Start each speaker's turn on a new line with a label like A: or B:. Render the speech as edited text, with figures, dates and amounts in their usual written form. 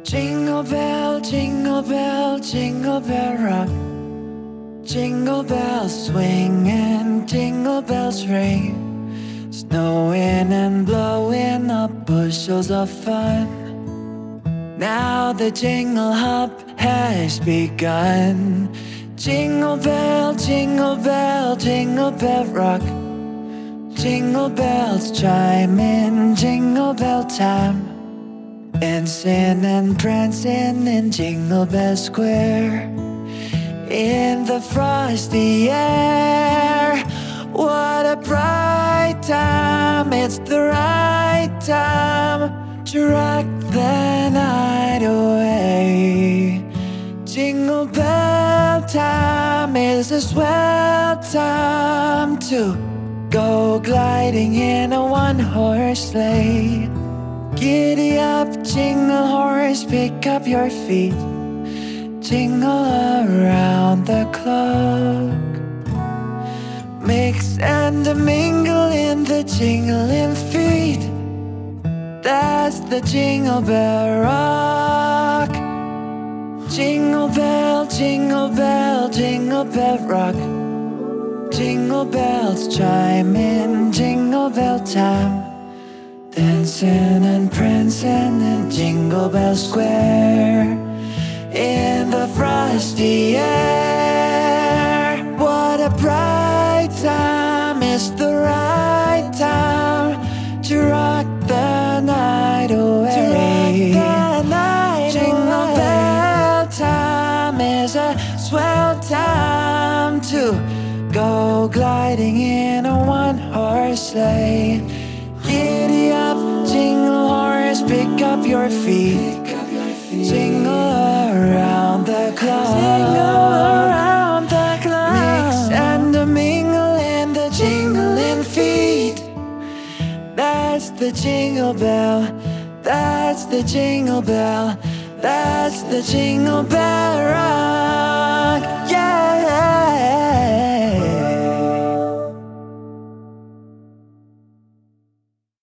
A: Jingle bell, jingle bell, jingle bell rock. Jingle bells swing and jingle bells ring, snowing and blowing up bushels of fun. Now the jingle hop has begun. Jingle bell, jingle bell, jingle bell rock. Jingle bells chime in jingle bell time, dancing and prancing in Jingle Bell Square. In the frosty air, what a bright time. It's the right time to rock the night away. Jingle bell time is a swell time to go gliding in a one-horse sleigh. Giddy up, jingle horse, pick up your feet, jingle around the clock. Mix and mingle in the jingling feet. That's the Jingle Bell Rock. Jingle bell, jingle bell, jingle bell rock. Jingle bells chime in jingle bell time, dancing and prancing in Jingle Bell Square. In the frosty air, what a bright time. It's the right time to rock the night away. Jingle bell time is a swell time to go gliding in a one-horse sleigh. Giddy up, jingle horse, pick up your feet, jingle around the clock. Mix and mingle in the jingling feet. That's the jingle bell, that's the jingle bell, that's the Jingle Bell Rock.